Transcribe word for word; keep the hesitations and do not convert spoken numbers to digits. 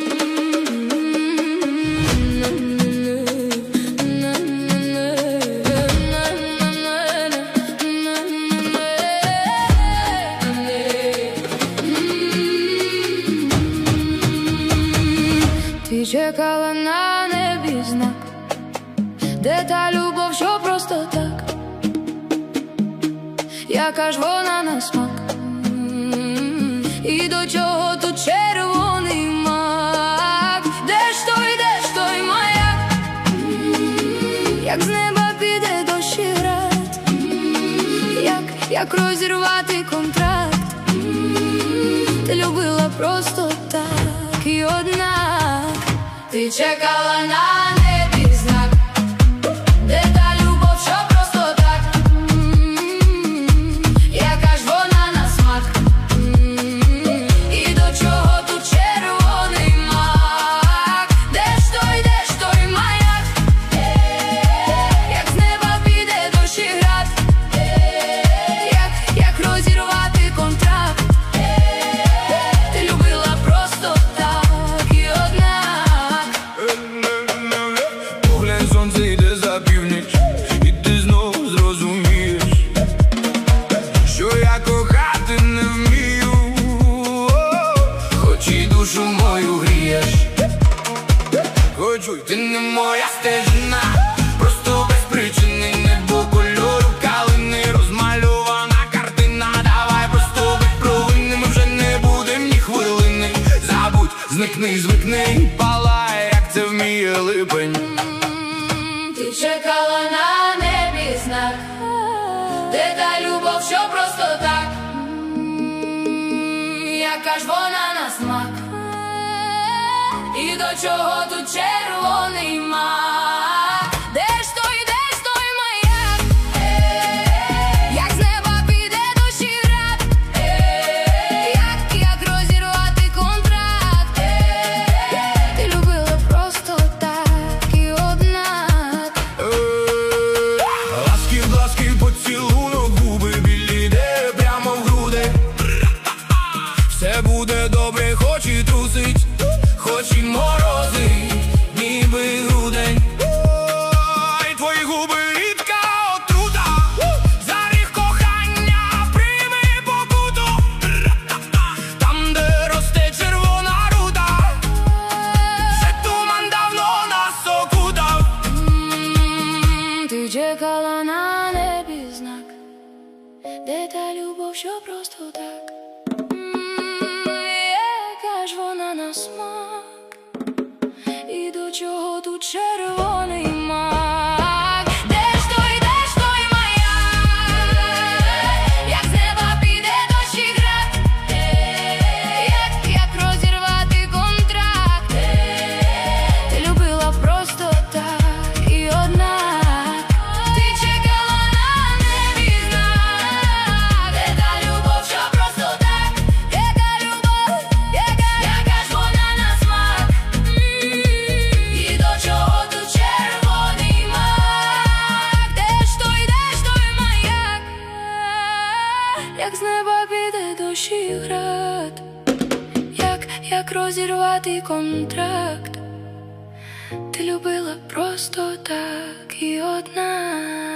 Ти чекала на небі знак, де та любов, що просто так, яка ж вона на смак, і до чого тут червоний мак? Де ж той, де ж той маяк, як з неба піде дощ і град, як, як розірвати контракт? Ти любила просто так і однак. Ти чекала на небі знак, де та любов, що просто так, яка ж вона на смак, і до чого тут червоний мак? Де ж той, де ж той маяк, як з неба піде дощ і град, як, як розірвати контракт? Ти любила просто так і однак. Поглянь, сонце йде за північ, і ти знову зрозумієш, що я кохати не вмію, хоч і душу мою грієш. Хочу, й ти не моя стежина, просто без причини, небо кольору калини, розмальована картина. Давай просто без провини, ми вже не будем ні хвилини. Забудь, зникни, звикни, палай, як це вміє липень. Ти чекала на небі знак, де та любов, що просто так, яка ж вона на смак, і до чого тут червоний мак? Де ж той, де ж той маяк, як з неба піде дощ і град, як, як розірвати контракт? Ти любила просто так і однак. Ласки, ласки, поцілунок, губи білі, де прямо в груди. Все буде добре, хоч і трусить, хоч і морозить, ніби грудень. Ой, твої губи рідка отрута, за ріг кохання прийми покуту. Там, де росте червона рута, вже туман давно нас окутав. Ти чекала на небі знак, де та любов, що просто так, яка ж вона на смак, і до чого тут червоний мак? Де ж той, де ж той маяк, як з неба піде дощ і град, як, як розірвати контракт? Ти любила просто так і однак. Ти чекала на небі знак, де та любов, що просто так, яка любов, яка, яка ж вона на смак, і до чого тут червоний мак? Де ж той, де ж той маяк, як з неба піде дощ і град, як, як розірвати контракт? Ти любила просто так і однак.